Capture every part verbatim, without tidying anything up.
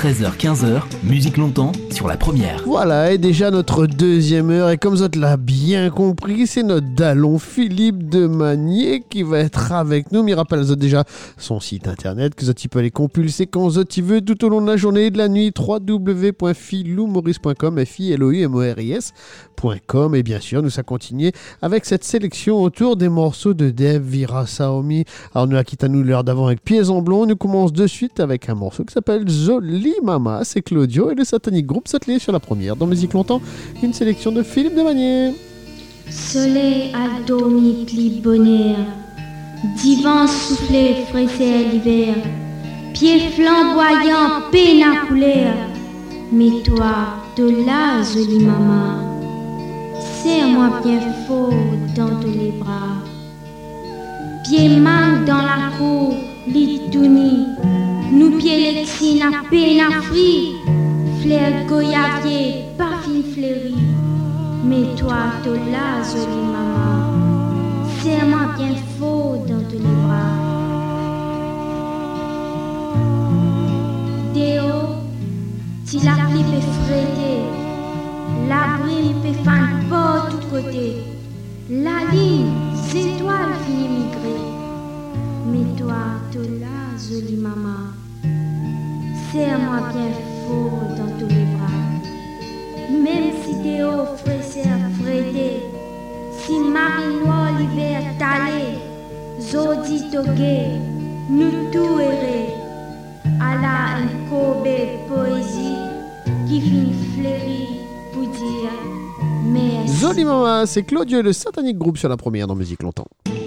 treize heures quinze heures, musique longtemps sur la première. Voilà, et déjà notre deuxième heure, et comme vous l'a bien compris, c'est notre dallon Philippe de Magnier qui va être avec nous. Mais il rappelle déjà son site internet que vous peut aller compulser quand vous veut tout au long de la journée et de la nuit, w w w point philou maurice point com, f i l o u m o r i s point com. Et bien sûr, nous allons continuer avec cette sélection autour des morceaux de Dave Virasamy. Alors nous la quitte à nous l'heure d'avant avec Pieds en Blond. Nous commence de suite avec un morceau qui s'appelle Zoli Mama. C'est Claudio et le Satanic Group s'attelait sur la première. Dans Musique Longtemps, une sélection de Philippe de Magnier. Soleil a dormi pli bonheur, divan soufflé fraissé l'hiver, pieds flamboyants peine à couleur. Mais toi, de là, jolie maman, serre-moi bien fort dans tous les bras. Pieds manque dans la cour, lit tout nu, nous pieds lexine à peine à fri, flair goyavier, parfum fleuri. Mais toi, de là, jolie maman, serre-moi bien fort dans tous les bras. Déo, si la pluie peut fréter, la brume peut faire pas de tous côtés, la ligne, c'est toi le fini migré. Mais toi, de là, jolie maman, serre-moi bien fort dans tous les bras. Même si Déo fraîcheur frédé, si Marie noire l'hiver talé, Zodi togué, nous tout erré, à la un cobe poésie qui finit fleurie pour dire merci. Zoli Mama, c'est Claudio et le Satanic Group sur la première dans Musique Longtemps.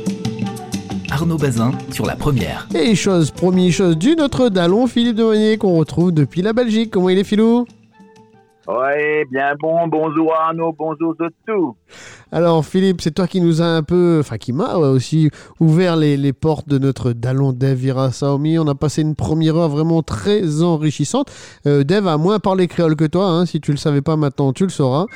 Arnaud Bazin sur la première. Et chose promis, chose due, notre dallon Philippe de Magnier qu'on retrouve depuis la Belgique. Comment il est, Philou? Ouais, bien bon, bonjour Arnaud, bonjour à tous. Alors Philippe, c'est toi qui nous a un peu, enfin qui m'a ouais, aussi ouvert les, les portes de notre dallon Dave Virasamy. On a passé une première heure vraiment très enrichissante. Euh, Dave a moins parlé créole que toi, hein. Si tu le savais pas maintenant, tu le sauras.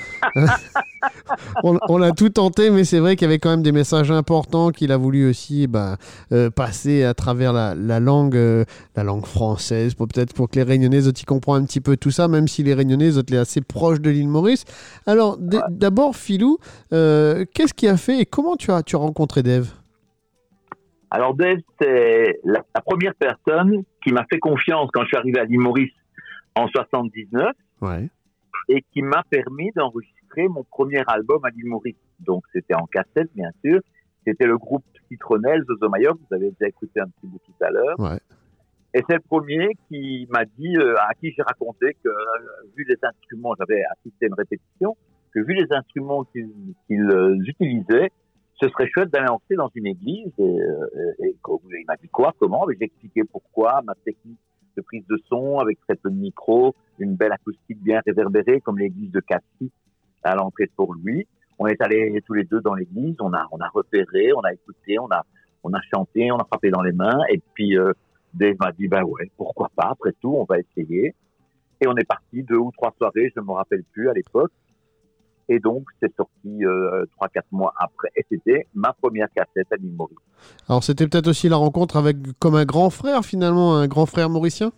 on, on a tout tenté, mais c'est vrai qu'il y avait quand même des messages importants qu'il a voulu aussi bah, euh, passer à travers la, la langue, euh, la langue française, pour peut-être pour que les Réunionnais y comprennent un petit peu tout ça, même si les Réunionnais sont assez proches de l'île Maurice. Alors d- ouais. d'abord, Philou, euh, qu'est-ce qui a fait et comment tu as tu as rencontré Dave? Alors Dave, c'est la, la première personne qui m'a fait confiance quand je suis arrivé à l'île Maurice en soixante-dix-neuf, ouais. Et qui m'a permis d'enregistrer mon premier album à l'île Maurice. Donc c'était en cassette, bien sûr. C'était le groupe Citronnelle, Zozomayoc. Vous avez déjà écouté un petit bout tout à l'heure. Ouais. Et c'est le premier qui m'a dit, euh, à qui j'ai raconté que, euh, vu les instruments, j'avais assisté à une répétition, que vu les instruments qu'ils, qu'ils euh, utilisaient, ce serait chouette d'aller entrer dans une église. Et, euh, et, et il m'a dit quoi, comment, et j'ai expliqué pourquoi, ma technique de prise de son avec très peu de micro, une belle acoustique bien réverbérée, comme l'église de Cassis à l'entrée de Port-Louis. On est allés tous les deux dans l'église, on a, on a repéré, on a écouté, on a, on a chanté, on a frappé dans les mains, et puis, euh, Dave m'a dit, ben ouais, pourquoi pas, après tout, on va essayer. Et on est parti deux ou trois soirées, je ne me rappelle plus à l'époque. Et donc, c'est sorti euh, trois, quatre mois après. Et c'était ma première cassette à l'île Maurice. Alors, c'était peut-être aussi la rencontre avec, comme un grand frère, finalement, un grand frère mauricien?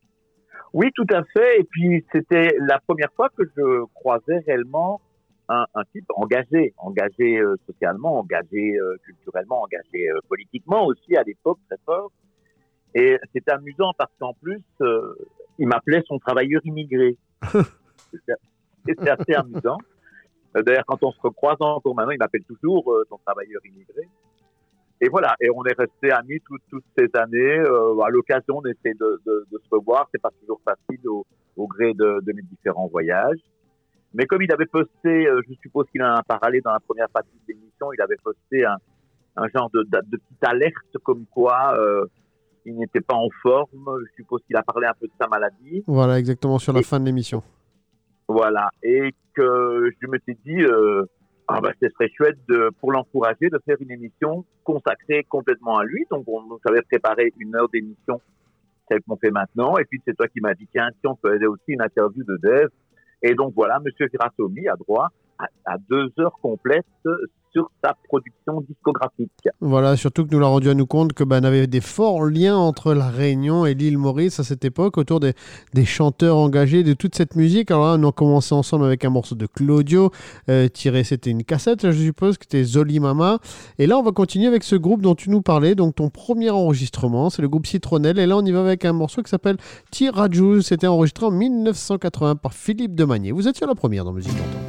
Oui, tout à fait. Et puis, c'était la première fois que je croisais réellement un, un type engagé, engagé euh, socialement, engagé euh, culturellement, engagé euh, politiquement aussi à l'époque, très fort. Et c'était amusant parce qu'en plus, euh, il m'appelait son travailleur immigré. c'était, c'était assez amusant. Euh, d'ailleurs, quand on se recroise encore maintenant, il m'appelle toujours euh, son travailleur immigré. Et voilà, et on est restés amis tout, toutes ces années. Euh, à l'occasion, on essaie de, de, de se revoir. C'est pas toujours facile au, au gré de, de mes différents voyages. Mais comme il avait posté, euh, je suppose qu'il en a parlé dans la première partie de l'émission, il avait posté un, un genre de, de, de petite alerte comme quoi... Euh, il n'était pas en forme, je suppose qu'il a parlé un peu de sa maladie. Voilà, exactement, sur la et, fin de l'émission. Voilà, et que je me suis dit, euh, ah ben, ce serait chouette de, pour l'encourager de faire une émission consacrée complètement à lui. Donc, on nous avait préparé une heure d'émission, celle qu'on fait maintenant, et puis c'est toi qui m'as dit, tiens, si on faisait aussi une interview de Dave. Et donc voilà, Monsieur Virasamy a droit à, à deux heures complètes sur sa production discographique. Voilà, surtout que nous l'a rendu à nous compte que bah, on avait des forts liens entre la Réunion et l'île Maurice à cette époque, autour des, des chanteurs engagés de toute cette musique. Alors là, on a commencé ensemble avec un morceau de Claudio, euh, tiré, c'était une cassette, je suppose, que c'était Zoli Mama. Et là, on va continuer avec ce groupe dont tu nous parlais, donc ton premier enregistrement, c'est le groupe Citronnelle. Et là, on y va avec un morceau qui s'appelle Tirajou. C'était enregistré en dix-neuf cent quatre-vingts par Philippe Demagné. Vous êtes sur la première dans Musique Longtemps.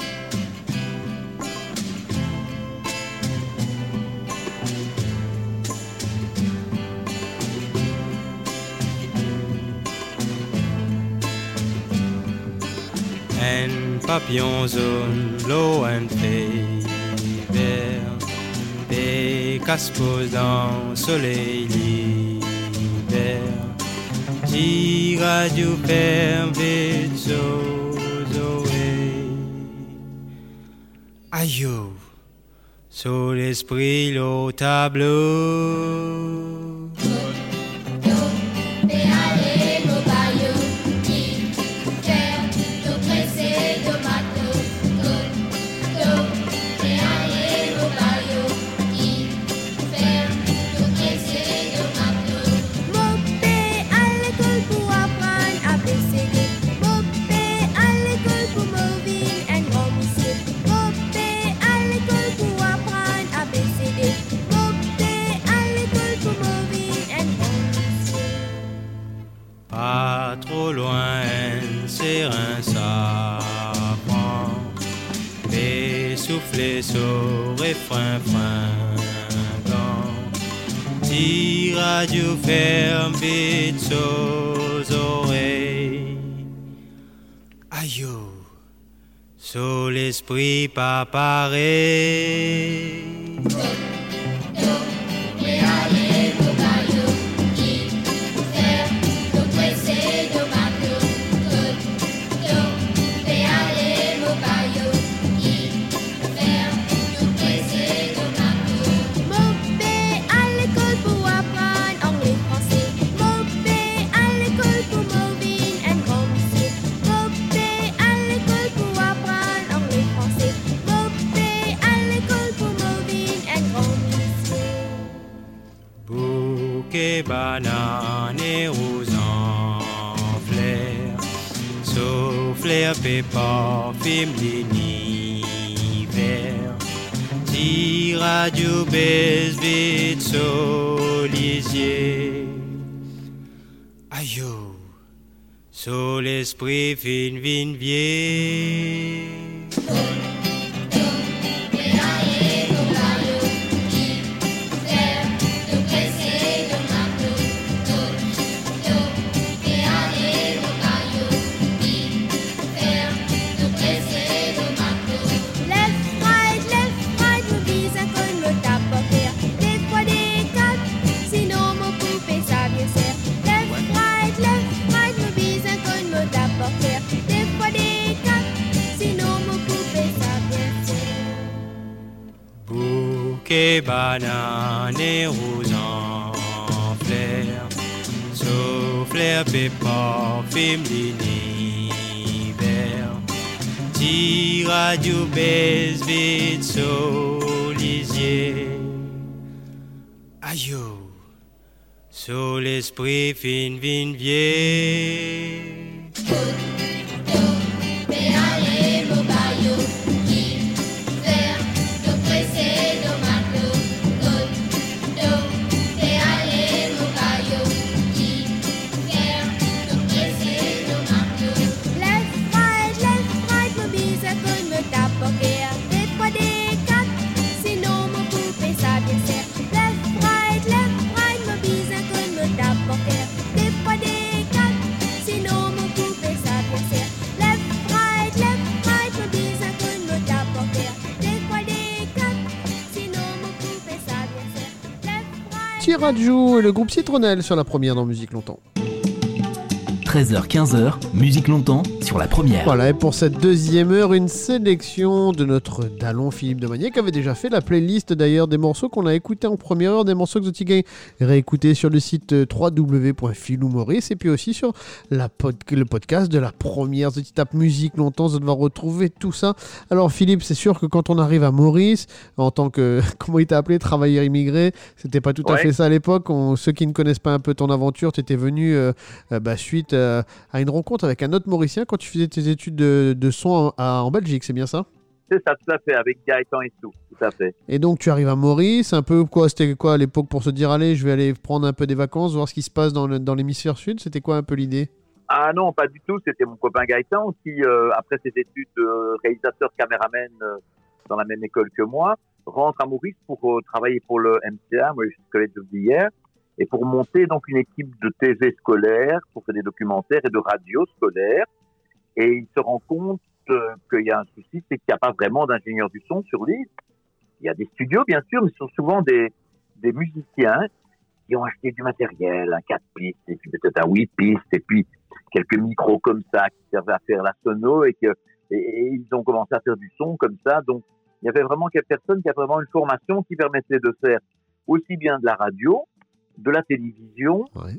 Un papillon jaune, l'eau un vert, des casse-pose dans le soleil l'hiver, tira du père vite aux oreilles. Aïe, sur l'esprit le tableau. Pas trop loin, c'est un sapin, et souffler sur refrain fringant, tire du ferme vite aux oreilles. Aïe, sur l'esprit pas pareil. Banane et rose en fleurs, souffler pépins, film l'hiver, tire du baise vite sur lisier. Aïe, sur l'esprit fin vin vieux. Bouquet, banane et rose en fleurs, souffler pépins, film l'hiver, tire du baise vite sur lisier. Aïe, sur l'esprit fin vin vieux. Tirajou et le groupe Citronnelle sur la première dans Musique Longtemps. treize heures quinze, Musique Longtemps sur la première. Voilà, et pour cette deuxième heure, une sélection de notre Dallon Philippe de Magnier qui avait déjà fait la playlist d'ailleurs des morceaux qu'on a écoutés en première heure, des morceaux que Zotigain réécoutés sur le site w w w point philou maurice et puis aussi sur la pod- le podcast de la première. Zoti tape musique longtemps, vous devez retrouver tout ça. Alors Philippe, c'est sûr que quand on arrive à Maurice, en tant que, comment il t'a appelé, travailleur immigré, c'était pas tout ouais. à fait ça à l'époque. On, ceux qui ne connaissent pas un peu ton aventure, tu étais venu euh, euh, bah, suite euh, à une rencontre avec un autre Mauricien quand tu faisais tes études de, de son en, à, en Belgique, c'est bien ça? C'est ça, tout à fait, avec Gaëtan et tout, tout à fait. Et donc tu arrives à Maurice, un peu quoi, c'était quoi à l'époque pour se dire allez, je vais aller prendre un peu des vacances, voir ce qui se passe dans, le, dans l'hémisphère sud, c'était quoi un peu l'idée? Ah non, pas du tout, c'était mon copain Gaëtan qui, euh, après ses études de réalisateur caméraman euh, dans la même école que moi, rentre à Maurice pour euh, travailler pour le M C A, Maurice College of the Year, et pour monter donc une équipe de T V scolaire, pour faire des documentaires et de radio scolaire. Et il se rend compte euh, qu'il y a un souci, c'est qu'il n'y a pas vraiment d'ingénieurs du son sur l'île. Il y a des studios, bien sûr, mais ce sont souvent des, des musiciens qui ont acheté du matériel, un quatre pistes, et puis peut-être un huit pistes, et puis quelques micros comme ça qui servaient à faire la sono, et que et, et ils ont commencé à faire du son comme ça. Donc, il y avait vraiment quelques personnes qui avaient vraiment une formation qui permettait de faire aussi bien de la radio, de la télévision, ouais.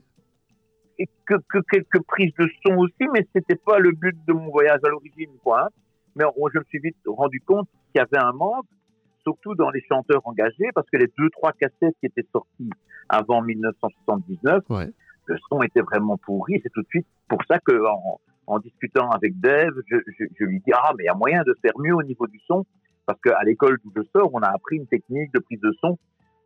et que, que quelques prises de son aussi, mais c'était pas le but de mon voyage à l'origine, quoi. Hein. Mais on, je me suis vite rendu compte qu'il y avait un manque, surtout dans les chanteurs engagés, parce que les deux, trois cassettes qui étaient sorties avant dix-neuf cent soixante-dix-neuf, ouais. le son était vraiment pourri. C'est tout de suite pour ça que, en, en discutant avec Dave, je, je, je lui dis, ah, mais il y a moyen de faire mieux au niveau du son, parce qu'à l'école d'où je sors, on a appris une technique de prise de son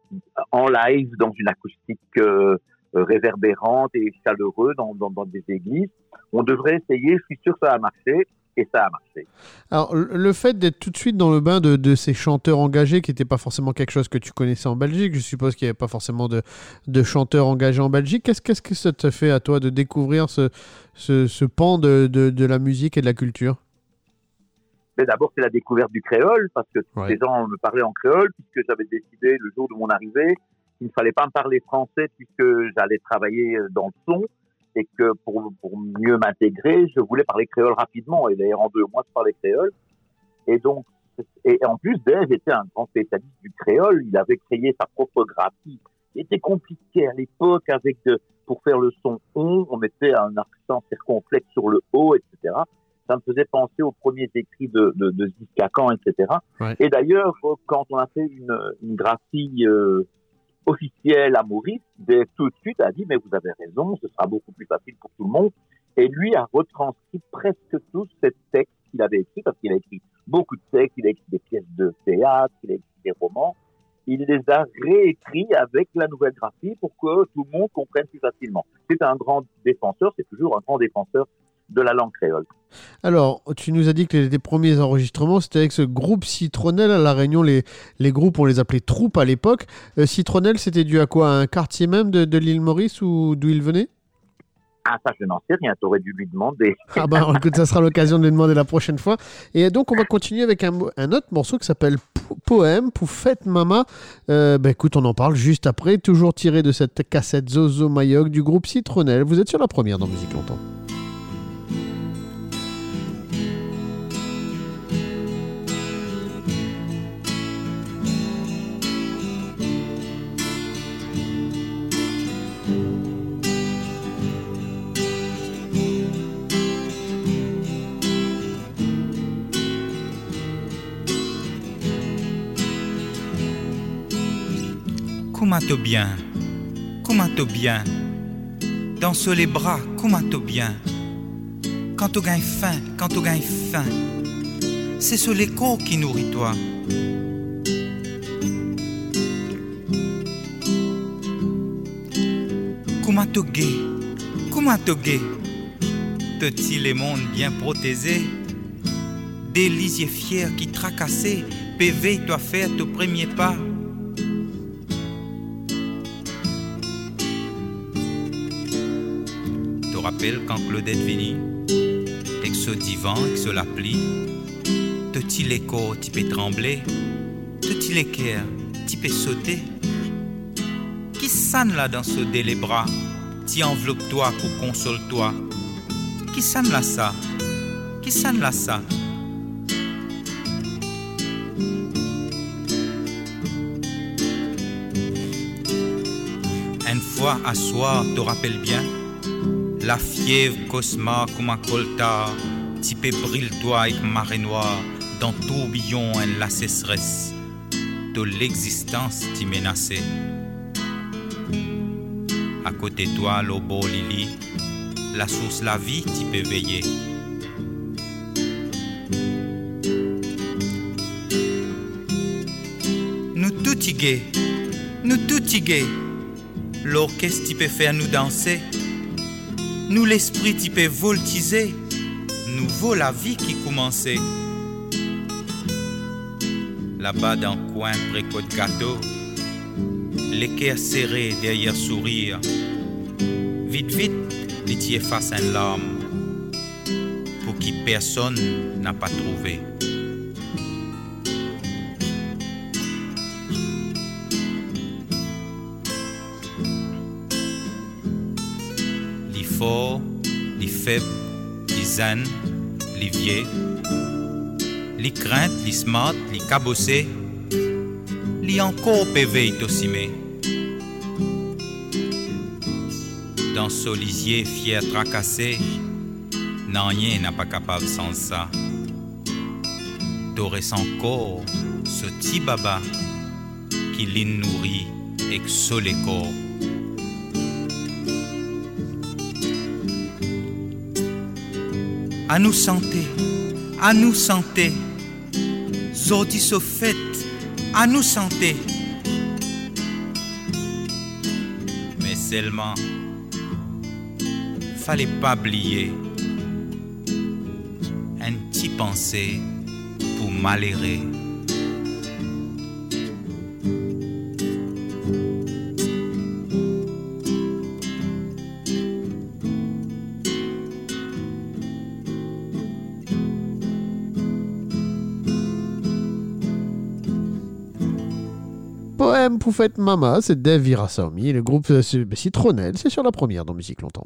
en live dans une acoustique euh, réverbérante et chaleureuse dans, dans, dans des églises. On devrait essayer, je suis sûr que ça a marché, et ça a marché. Alors, le fait d'être tout de suite dans le bain de, de ces chanteurs engagés, qui n'était pas forcément quelque chose que tu connaissais en Belgique, je suppose qu'il n'y avait pas forcément de, de chanteurs engagés en Belgique, qu'est-ce, qu'est-ce que ça te fait à toi de découvrir ce, ce, ce pan de, de, de la musique et de la culture? Mais d'abord, c'est la découverte du créole, parce que ouais. les gens me parlaient en créole, puisque j'avais décidé le jour de mon arrivée qu'il ne fallait pas me parler français, puisque j'allais travailler dans le son, et que pour, pour mieux m'intégrer, je voulais parler créole rapidement. Et d'ailleurs, en deux mois, je parlais créole. Et donc, et en plus, Dave était un grand spécialiste du créole. Il avait créé sa propre graphie. C'était compliqué à l'époque, avec de, pour faire le son on, on mettait un accent circonflexe sur le o, et cetera. Ça me faisait penser aux premiers écrits de, de, de Ziz Cacan, et cetera. Ouais. Et d'ailleurs, quand on a fait une, une graphie euh, officielle à Maurice, Dave tout de suite a dit, mais vous avez raison, ce sera beaucoup plus facile pour tout le monde. Et lui a retranscrit presque tous ces textes qu'il avait écrits, parce qu'il a écrit beaucoup de textes, il a écrit des pièces de théâtre, il a écrit des romans. Il les a réécrits avec la nouvelle graphie pour que tout le monde comprenne plus facilement. C'est un grand défenseur, c'est toujours un grand défenseur de la langue créole. Alors, tu nous as dit que les, les premiers enregistrements, c'était avec ce groupe Citronnelle. À La Réunion, les, les groupes, on les appelait troupes à l'époque. Euh, Citronnelle, c'était dû à quoi? À un quartier même de, de l'île Maurice ou d'où il venait? Ah, ça, je n'en sais rien. Tu aurais dû lui demander. Ah bah, écoute, ça sera l'occasion de lui demander la prochaine fois. Et donc, on va continuer avec un, un autre morceau qui s'appelle Poème, pour Fête Mama. Euh, bah, écoute, on en parle juste après, toujours tiré de cette cassette Zozo Mayok du groupe Citronnelle. Vous êtes sur la première dans Musique Longtemps. Comment-to bien, comment-to bien, danse les bras, comment-to bien. Quand tu gagnes faim, quand tu gagnes faim, c'est sur l'écho qui nourrit toi. Comment-to gai, comment-to gai, petit les mondes bien protégés, des lisiers fiers qui tracassés, P V doit faire ton premier pas. Rappelle quand Claudette vini, avec ce divan, avec ce l'appli, petit l'écho, tu peux trembler, petit l'équerre, tu peux sauter. Qui sonne là dans ce dé les bras, tu enveloppe-toi pour console-toi. Qui sonne là ça, qui s'en la ça. Une fois à soir, te rappelles bien, la fièvre cosma comme un coltard, typé brille-toi avec marée noire, dans tourbillon en la sécheresse de l'existence t'y menaçait. À côté de toi, l'obo lili, la source la vie t'y peut veiller. Nous tout tigués, nous tout tigués, l'orchestre t'y peut faire nous danser, nous l'esprit t'y peut voltiser, nous vaut la vie qui commençait. Là-bas dans le coin près de gâteau, l'équerre serré derrière sourire. Vite, vite, pitié face à une larme, pour qui personne n'a pas trouvé. Les forts, les faibles, les zen, les vieux, les craintes, les smart, les cabossés, les encore pévé tossimé. Dans ce lisier fier tracassé, n'en rien n'a pas capable sans ça. T'aurais encore ce petit baba qui l'y nourrit et que ce les corps. À nous santé, à nous santé. Zodi se fête, à nous santé. Mais seulement, fallait pas oublier un petit pensée pour malhérer. Poème Poufette Mama, c'est Dave Virasamy, le groupe Citronnelle, c'est sur la première dans Musique Longtemps.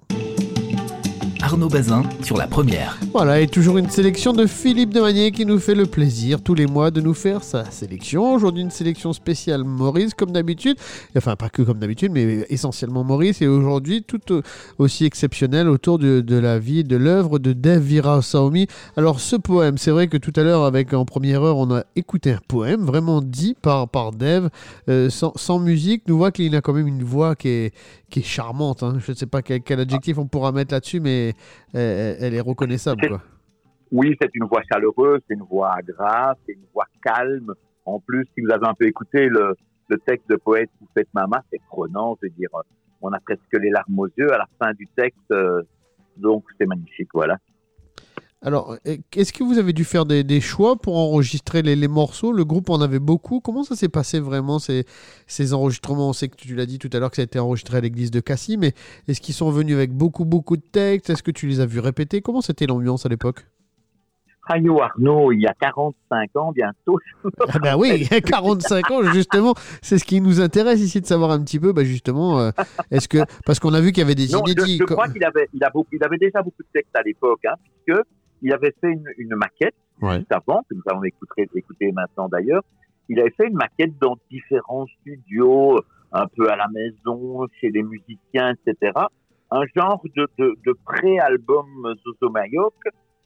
Arnaud Bazin sur la première. Voilà, et toujours une sélection de Philippe Demanier qui nous fait le plaisir tous les mois de nous faire sa sélection. Aujourd'hui, une sélection spéciale Maurice, comme d'habitude. Enfin, pas que comme d'habitude, mais essentiellement Maurice. Et aujourd'hui, tout aussi exceptionnel autour de, de la vie, de l'œuvre de Dave Virasamy. Alors, ce poème, c'est vrai que tout à l'heure, avec en première heure, on a écouté un poème vraiment dit par, par Dave, euh, sans, sans musique. Nous voit qu'il a quand même une voix qui est, qui est charmante. Hein. Je ne sais pas quel, quel adjectif on pourra mettre là-dessus, mais elle, elle est reconnaissable. C'est, quoi. Oui, c'est une voix chaleureuse, c'est une voix grave, c'est une voix calme. En plus, si vous avez un peu écouté le, le texte de Poète Poufette Mama, c'est prenant. Je veux dire, on a presque les larmes aux yeux à la fin du texte. Euh, donc, c'est magnifique, voilà. Alors, est-ce que vous avez dû faire des, des choix pour enregistrer les, les morceaux ? Le groupe en avait beaucoup. Comment ça s'est passé vraiment, ces, ces enregistrements ? On sait que tu l'as dit tout à l'heure que ça a été enregistré à l'église de Cassis, mais est-ce qu'ils sont venus avec beaucoup, beaucoup de textes ? Est-ce que tu les as vus répéter ? Comment c'était l'ambiance à l'époque ? Rayo Arnaud, il y a quarante-cinq ans bientôt. Ah ben oui, il y a quarante-cinq ans, justement. C'est ce qui nous intéresse ici de savoir un petit peu, ben justement, euh, est-ce que... Parce qu'on a vu qu'il y avait des non, inédits. Je, je crois qu'il avait, il a beaucoup, il avait déjà beaucoup de textes à l'époque, hein, puisque il avait fait une, une maquette, ouais. juste avant, que nous allons écouter, écouter maintenant d'ailleurs. Il avait fait une maquette dans différents studios, un peu à la maison, chez les musiciens, et cetera. Un genre de, de, de pré-album Zozo Mayok.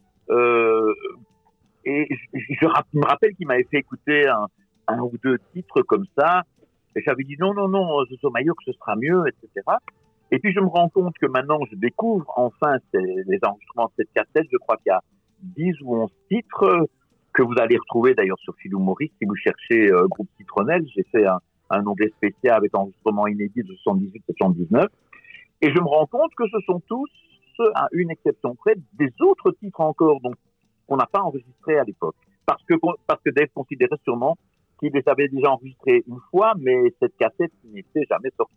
Euh, et je, je, je me rappelle qu'il m'avait fait écouter un, un ou deux titres comme ça. Et j'avais dit non, non, non, Zozo Mayok, ce sera mieux, et cetera. Et puis je me rends compte que maintenant je découvre enfin ces, les enregistrements de cette cassette. Je crois qu'il y a dix ou onze titres que vous allez retrouver d'ailleurs sur Philou Maurice si vous cherchez euh, groupe Citronnelle. J'ai fait un, un onglet spécial avec enregistrement inédit de soixante-dix-huit soixante-dix-neuf. Et je me rends compte que ce sont tous, à une exception près, des autres titres encore donc, qu'on n'a pas enregistrés à l'époque. Parce que, parce que Dave considérait sûrement qu'il les avait déjà enregistrés une fois, mais cette cassette n'était jamais sortie.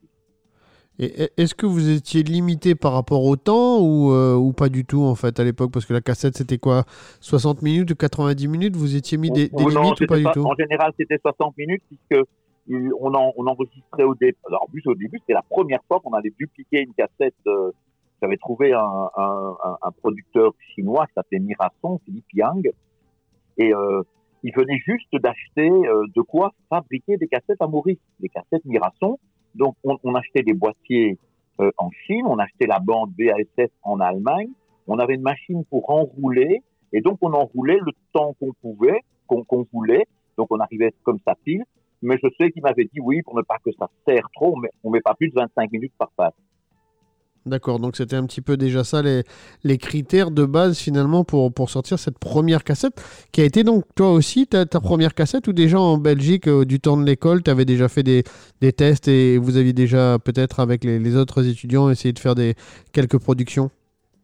Et est-ce que vous étiez limité par rapport au temps ou, euh, ou pas du tout en fait à l'époque ? Parce que la cassette c'était quoi ? soixante minutes ou quatre-vingt-dix minutes ? Vous étiez mis des, des non, limites ou pas du pas, tout ? En général c'était soixante minutes puisque on, en, on enregistrait au début. Alors en plus au début c'était la première fois qu'on allait dupliquer une cassette euh, j'avais trouvé un, un, un, un producteur chinois qui s'appelait Mirasson, Philippe Yang, et euh, il venait juste d'acheter euh, de quoi fabriquer des cassettes à Maurice, des cassettes Mirasson. Donc, on, on achetait des boîtiers euh, en Chine, on achetait la bande B A S F en Allemagne, on avait une machine pour enrouler, et donc on enroulait le temps qu'on pouvait, qu'on, qu'on voulait, donc on arrivait comme ça pile. Mais je sais qu'il m'avait dit oui, pour ne pas que ça serre trop, on met, on met pas plus de vingt-cinq minutes par passe. D'accord, donc c'était un petit peu déjà ça, les, les critères de base finalement pour, pour sortir cette première cassette, qui a été donc toi aussi ta, ta première cassette, ou déjà en Belgique, euh, du temps de l'école, tu avais déjà fait des, des tests et vous aviez déjà peut-être avec les, les autres étudiants essayé de faire des, quelques productions?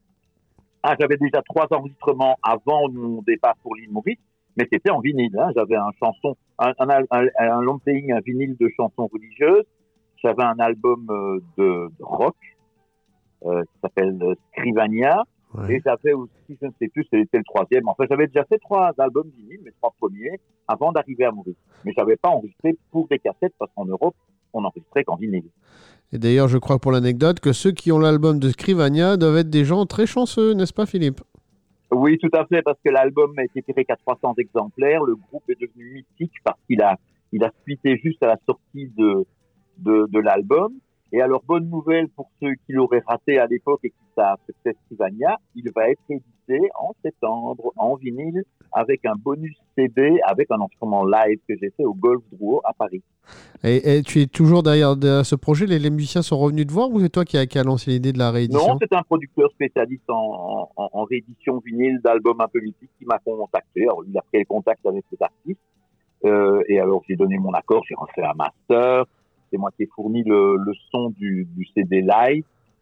Ah, j'avais déjà trois enregistrements avant mon départ pour l'île Maurice, mais c'était en vinyle. Hein. J'avais un chanson, un, un, un, un long playing, un vinyle de chansons religieuses, j'avais un album euh, de, de rock, Euh, qui s'appelle euh, Scrivania, ouais. Et j'avais aussi, je ne sais plus, c'était le troisième. Enfin, j'avais déjà fait trois albums vinyles, mes trois premiers, avant d'arriver à Maurice. Mais je n'avais pas enregistré pour des cassettes, parce qu'en Europe, on n'enregistrait qu'en vinyle. Et d'ailleurs, je crois pour l'anecdote que ceux qui ont l'album de Scrivania doivent être des gens très chanceux, n'est-ce pas, Philippe? Oui, tout à fait, parce que l'album a été tiré qu'à trois cents exemplaires. Le groupe est devenu mythique parce qu'il a, il a splitté juste à la sortie de, de, de l'album. Et alors, bonne nouvelle pour ceux qui l'auraient raté à l'époque et qui savent que c'est Scrivania, il va être édité en septembre en vinyle avec un bonus C D avec un enregistrement live que j'ai fait au Golf Drouot à Paris. Et, et tu es toujours derrière, derrière ce projet? les, les musiciens sont revenus te voir, ou c'est toi qui as qui a lancé l'idée de la réédition? Non, c'est un producteur spécialiste en, en, en réédition vinyle d'albums un peu mythiques qui m'a contacté. Alors, il a pris contact avec cet artiste. Euh, et alors, j'ai donné mon accord, j'ai refait un master. C'est moi qui ai fourni le, le son du, du C D live.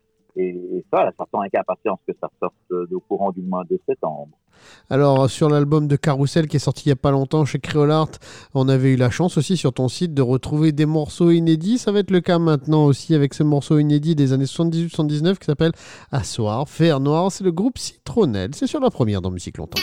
Et ça, ça attend avec impatience que ça sorte au courant du mois de septembre. Alors, sur l'album de Carousel qui est sorti il n'y a pas longtemps chez Créolart, on avait eu la chance aussi sur ton site de retrouver des morceaux inédits. Ça va être le cas maintenant aussi avec ce morceau inédit des années soixante-dix-huit soixante-dix-neuf qui s'appelle Asseoir, Fer Noir. C'est le groupe Citronnelle. C'est sur la première dans Musique Longtemps.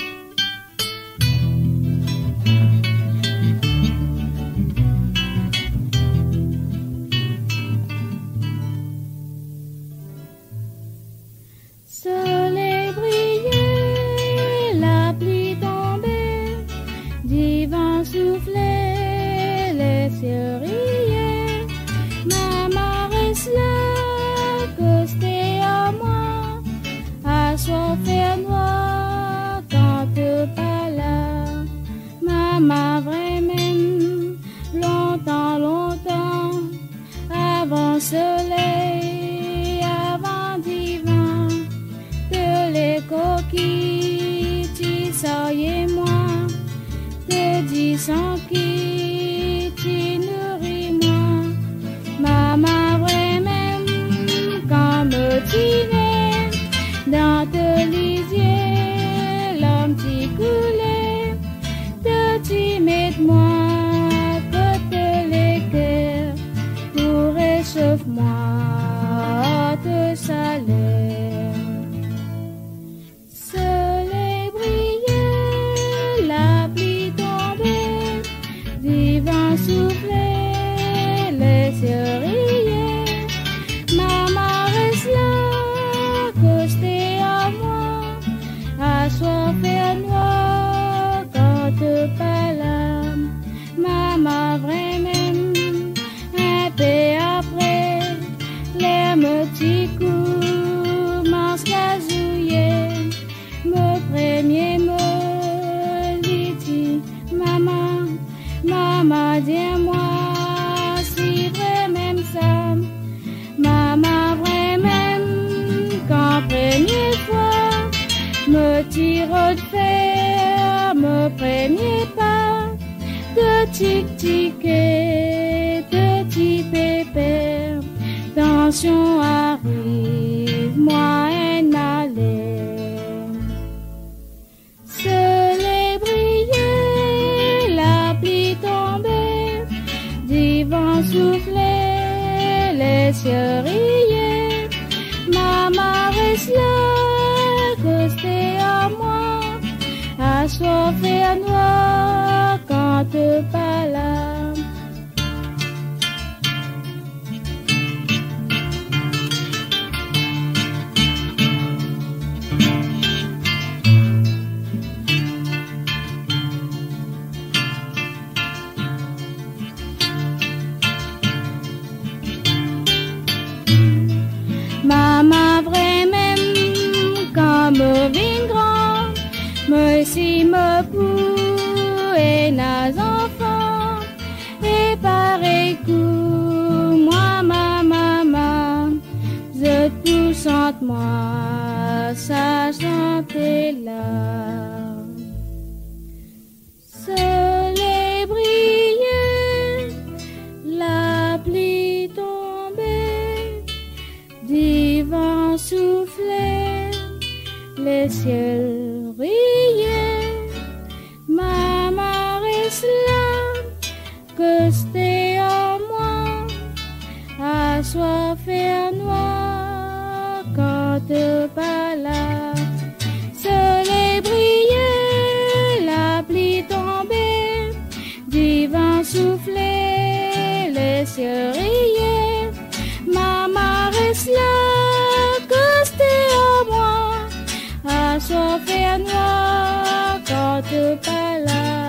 Soleil brillait, la pluie tombait, du vent soufflait, les cieux riaient. Maman reste là, costée à moi, assoiffée noir, quand tu pas là. Maman vrai même, longtemps, longtemps, avant soleil, avant divan. Les coquilles, tu soyez moi, te dis sans qui tu nourris moi. Maman vrai même, comme tu n'es, dans te lisier, l'homme t'y coulait, te tu mets moi, côté les cœurs, pour réchauffe-moi, te salaire. Souffler, les cieux riaient. Maman reste là, costée à moi, assoiffée à noir, quand tu pas là. Maman vrai même, un peu après, les petits coups, m'en gazouillé, me premier mot, dit maman. Maman, dis-moi si vrai même ça. Maman, vrai même quand première fois me tire de fer, me premier pas de tic-tic-et de petit pépère. Tension arrive, moi en aller. Soleil brillait, la pluie tombait, du vent soufflait, les cieux riaient. Maman reste là, costée à moi, assoiffée à noir, quand tu pas là. me vin grand, me si me pou et nas enfants, et pareil coup, moi, ma maman, je te sente moi, ça chantait là. Soleil brillait, la pluie tombait, du vent soufflait, le ciel riait. Maman reste là, que c'était en moi, à soif et noir, quand t'es pas là. Soleil brillait, la pluie tombait, du vent soufflait, le ciel riait. Maman reste là, que c'était en moi, à soif et noir, quand t'es pas là.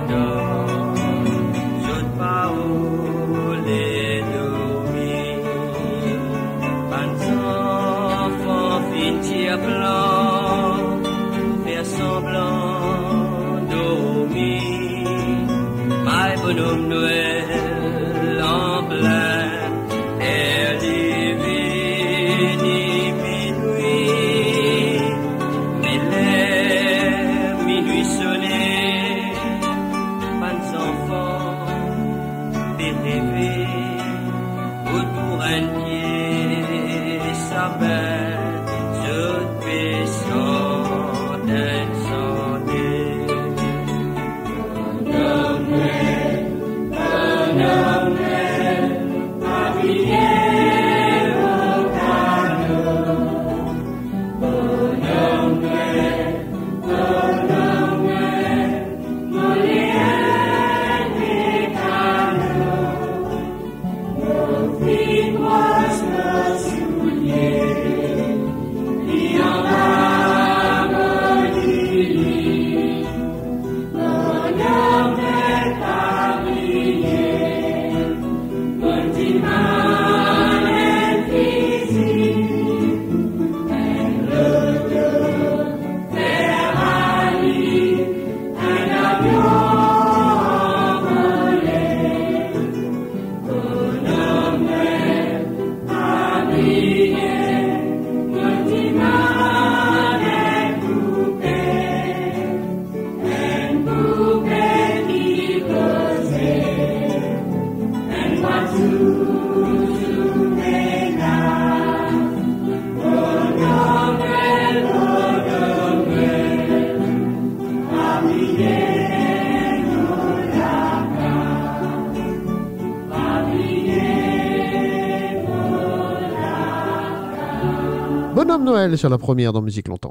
Bonhomme Noël sur la première dans Musique Longtemps.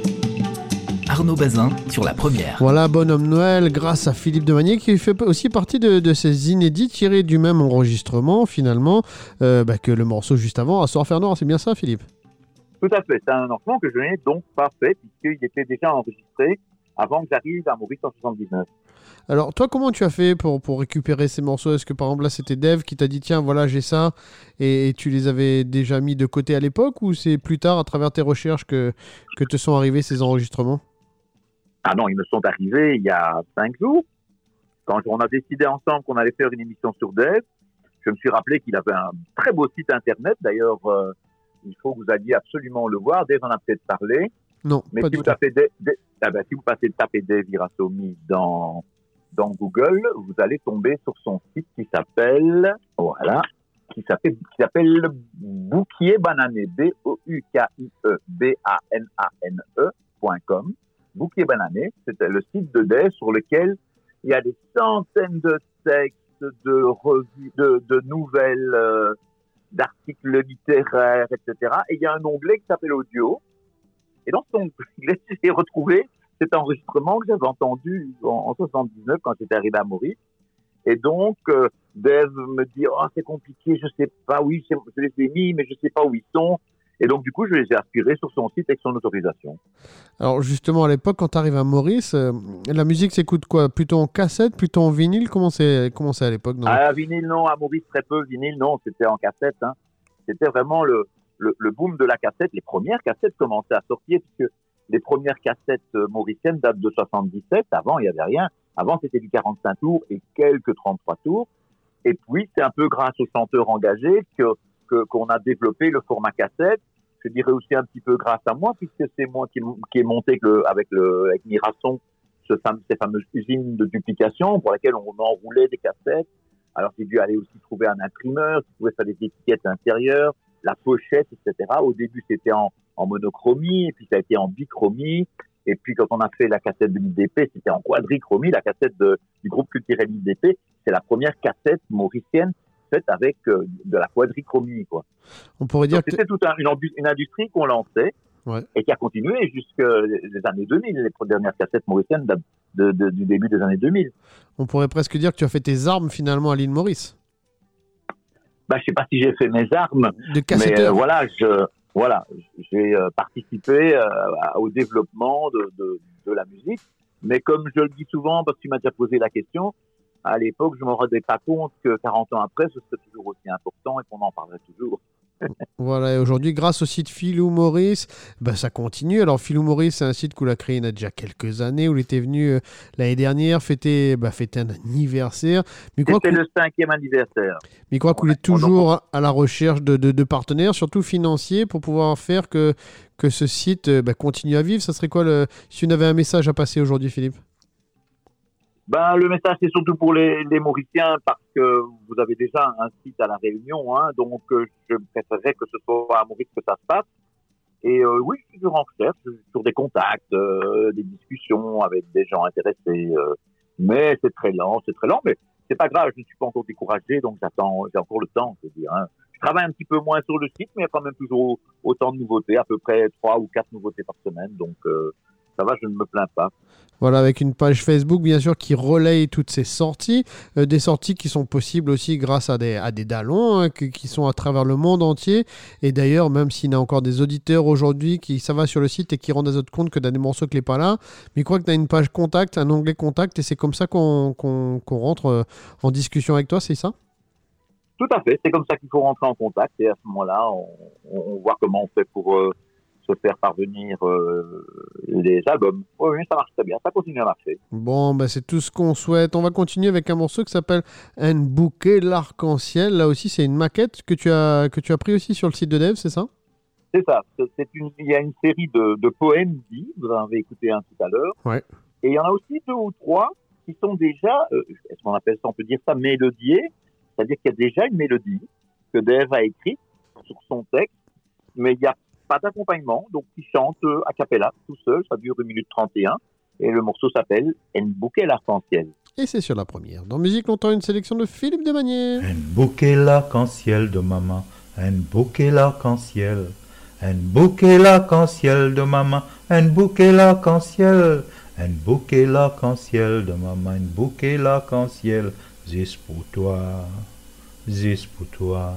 Arnaud Bazin sur la première. Voilà, Bonhomme Noël, grâce à Philippe Devanier, qui fait aussi partie de, de ces inédits tirés du même enregistrement, finalement, euh, bah, que le morceau juste avant, à Soir Faire Noir. C'est bien ça, Philippe? Tout à fait. C'est un enregistrement que je n'ai donc pas fait, puisqu'il était déjà enregistré avant que j'arrive à Maurice en soixante-dix-neuf. Alors, toi, comment tu as fait pour, pour récupérer ces morceaux? Est-ce que, par exemple, là, c'était Dave qui t'a dit, tiens, voilà, j'ai ça, et, et tu les avais déjà mis de côté à l'époque, ou c'est plus tard, à travers tes recherches, que, que te sont arrivés ces enregistrements? Ah non, ils me sont arrivés il y a cinq jours. Quand on a décidé ensemble qu'on allait faire une émission sur Dave, je me suis rappelé qu'il avait un très beau site internet. D'ailleurs, euh, il faut que vous alliez absolument le voir. Dave en a peut-être parlé. Non, mais pas si du vous tout. tapez Dave, Dave, ah ben, si vous passez taper Dave Virassomy dans dans Google, vous allez tomber sur son site qui s'appelle voilà, qui s'appelle qui s'appelle Bouquier Banané, B O U K I E B A N A N E point com. Bouquier Banané, c'était le site de Dave sur lequel il y a des centaines de textes, de revues, de, de nouvelles, euh, d'articles littéraires, et cetera. Et il y a un onglet qui s'appelle Audio. Et dans cet onglet, j'ai retrouvé cet enregistrement que j'avais entendu en, en soixante-dix-neuf quand j'étais arrivé à Maurice. Et donc, euh, Dave me dit, oh, c'est compliqué, je sais pas, oui, je les ai mis, mais je sais pas où ils sont. Et donc, du coup, je les ai aspirés sur son site avec son autorisation. Alors, justement, à l'époque, quand tu arrives à Maurice, euh, la musique s'écoute quoi? Plutôt en cassette, plutôt en vinyle? Comment c'est, comment c'est à l'époque? Non ah, vinyle, non. À Maurice, très peu. Vinyle, non. C'était en cassette. Hein. C'était vraiment le, le, le boom de la cassette. Les premières cassettes commençaient à sortir, puisque les premières cassettes mauriciennes datent de soixante-dix-sept. Avant, il n'y avait rien. Avant, c'était du quarante-cinq tours et quelques trente-trois tours. Et puis, c'est un peu grâce aux chanteurs engagés que, que, qu'on a développé le format cassette. Je dirais aussi un petit peu grâce à moi, puisque c'est moi qui, qui ai monté le, avec, le, avec Mirasson ce fam, ces fameuses usines de duplication pour lesquelles on enroulait des cassettes. Alors, j'ai dû aller aussi trouver un imprimeur qui pouvait faire des étiquettes intérieures, la pochette, et cetera. Au début, c'était en, en monochromie, et puis ça a été en bichromie. Et puis, quand on a fait la cassette de l'I D P, c'était en quadrichromie. La cassette de, du groupe culturel I D P, c'est la première cassette mauricienne faite avec euh, de la quadrichromie, quoi. On pourrait dire Donc, c'était toute un, une, une industrie qu'on lançait, ouais, et qui a continué jusqu'aux années deux mille. Les dernières cassettes mauriciennes datent de, de, du début des années deux mille. On pourrait presque dire que tu as fait tes armes finalement à l'île Maurice. Bah, je sais pas si j'ai fait mes armes, de mais euh, voilà, je, voilà, j'ai euh, participé euh, au développement de, de, de la musique. Mais comme je le dis souvent, parce que tu m'as déjà posé la question, à l'époque, je ne me rendais pas compte que quarante ans après, ce serait toujours aussi important et qu'on en parlerait toujours. Voilà, et aujourd'hui, grâce au site Philou Maurice, ben, ça continue. Alors, Philou Maurice, c'est un site qu'on a créé il y a déjà quelques années, où il était venu euh, l'année dernière fêter, ben, fêter un anniversaire. Mais C'était le cinquième anniversaire. Mais quoi qu'il est toujours à la recherche de, de, de partenaires, surtout financiers, pour pouvoir faire que, que ce site ben, continue à vivre. Ça serait quoi, le... si vous avez un message à passer aujourd'hui, Philippe? Ben, le message, c'est surtout pour les, les Mauriciens, parce que vous avez déjà un site à La Réunion, hein, donc euh, je préférerais que ce soit à Maurice que ça se passe. Et euh, oui, je suis toujours en recherche, sur des contacts, euh, des discussions avec des gens intéressés. Euh, mais c'est très lent, c'est très lent, mais c'est pas grave, je ne suis pas encore découragé, donc j'attends, j'ai encore le temps, je veux dire. Hein. Je travaille un petit peu moins sur le site, mais il y a quand même toujours autant de nouveautés, à peu près trois ou quatre nouveautés par semaine, donc euh, ça va, je ne me plains pas. Voilà, avec une page Facebook, bien sûr, qui relaye toutes ces sorties. Euh, des sorties qui sont possibles aussi grâce à des, à des dallons, hein, qui, qui sont à travers le monde entier. Et d'ailleurs, même s'il y a encore des auditeurs aujourd'hui qui ça va sur le site et qui rendent à autres compte que dans des morceaux qui n'est pas là, mais je crois que tu as une page contact, un onglet contact, et c'est comme ça qu'on, qu'on, qu'on rentre euh, en discussion avec toi, c'est ça? Tout à fait, c'est comme ça qu'il faut rentrer en contact. Et à ce moment-là, on, on voit comment on fait pour... Euh, se faire parvenir euh, les albums. Oui, oui, ça marche très bien, ça continue à marcher. Bon, ben c'est tout ce qu'on souhaite. On va continuer avec un morceau qui s'appelle Un bouquet l'arc-en-ciel. Là aussi, c'est une maquette que tu as, que tu as pris aussi sur le site de Dev, c'est ça? C'est ça. C'est, c'est une, il y a une série de, de poèmes dits, vous en avez écouté un tout à l'heure. Ouais. Et il y en a aussi deux ou trois qui sont déjà, euh, est-ce qu'on appelle ça, on peut dire ça, mélodiés, c'est-à-dire qu'il y a déjà une mélodie que Dev a écrite sur son texte, mais il y a pas d'accompagnement, donc il chante euh, a cappella, tout seul, ça dure une minute trente et un, et le morceau s'appelle « Un bouquet l'arc-en-ciel ». Et c'est sur la première. Dans Musique Longtemps, une sélection de Philippe Demanier. Un bouquet l'arc-en-ciel de maman, un bouquet l'arc-en-ciel, un bouquet l'arc-en-ciel de maman, un bouquet l'arc-en-ciel, un bouquet l'arc-en-ciel de maman, un bouquet l'arc-en-ciel, zis pour toi, zis pour toi,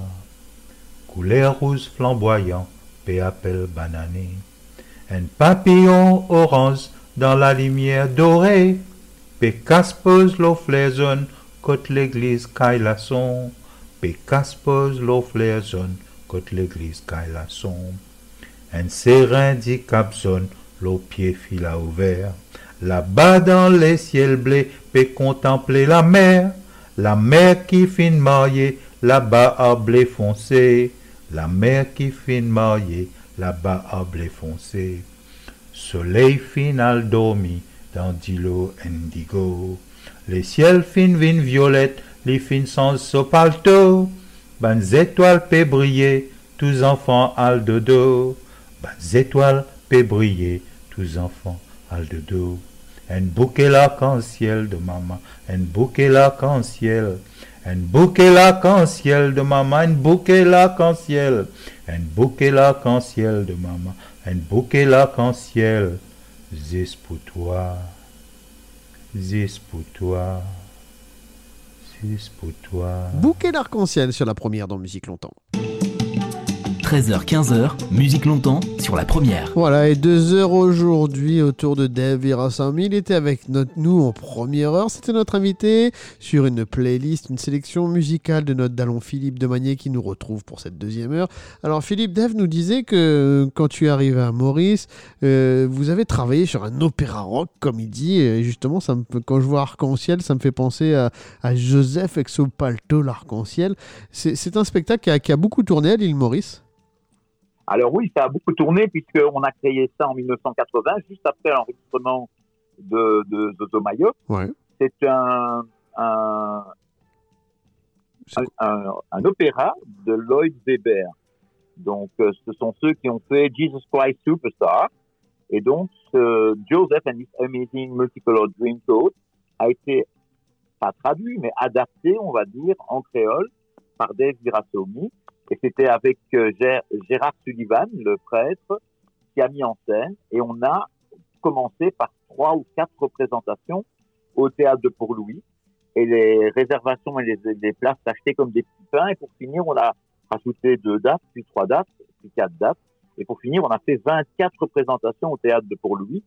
couleur rouge flamboyant, P appelle banané, un papillon orange dans la lumière dorée, P caspose l'eau flaisonne, côte l'église caille la son, P caspose l'eau flaisonne, côte l'église caille la son, un serein dit capzone, l'eau pied fil à ouvert, là-bas dans les ciels blés, P contempler la mer, la mer qui fin mariée, là-bas à blé foncé, la mer qui fin mariée, là-bas à blé foncé. Soleil final dormi dans d'îlot indigo. Les ciels fin vin violette, les fins sans sopalto. Ban étoiles peut briller, tous enfants al dodo. Ban étoiles peut briller, tous enfants al dodo. Un bouquet l'arc-en-ciel de maman, un bouquet l'arc-en-ciel. Un bouquet l'arc-en-ciel de maman, un bouquet l'arc-en-ciel, un bouquet l'arc-en-ciel de maman, un bouquet l'arc-en-ciel, zis pour toi, zis pour toi, zis pour toi. Bouquet l'arc-en-ciel sur la première dans Musique Longtemps. treize heures quinze heures, Musique Longtemps sur la première. Voilà, et deux heures aujourd'hui autour de Dev Virasamy. Il était avec notre, nous en première heure. C'était notre invité sur une playlist, une sélection musicale de notre dallon Philippe Demanier qui nous retrouve pour cette deuxième heure. Alors Philippe, Dev nous disait que quand tu es arrivé à Maurice, euh, vous avez travaillé sur un opéra rock, comme il dit. Et justement, ça me, quand je vois Arc-en-Ciel, ça me fait penser à, à Joseph Exopalto, l'Arc-en-Ciel. C'est, c'est un spectacle qui a, qui a beaucoup tourné à l'île Maurice. Alors oui, ça a beaucoup tourné puisqu'on a créé ça en dix-neuf cent quatre-vingts, juste après l'enregistrement de, de Zozo Mayo. Ouais. C'est un, un, un, un, un opéra de Lloyd Webber. Donc, euh, ce sont ceux qui ont fait Jesus Christ Superstar. Et donc, ce Joseph and His Amazing Multicolor Dreamcoat a été, pas traduit, mais adapté, on va dire, en créole par Dev Virasamy. Et c'était avec euh, Gérard Sullivan, le prêtre, qui a mis en scène. Et on a commencé par trois ou quatre représentations au théâtre de Port-Louis. Et les réservations et les, les places s'achetaient comme des petits pains. Et pour finir, on a rajouté deux dates, puis trois dates, puis quatre dates. Et pour finir, on a fait vingt-quatre représentations au théâtre de Port-Louis,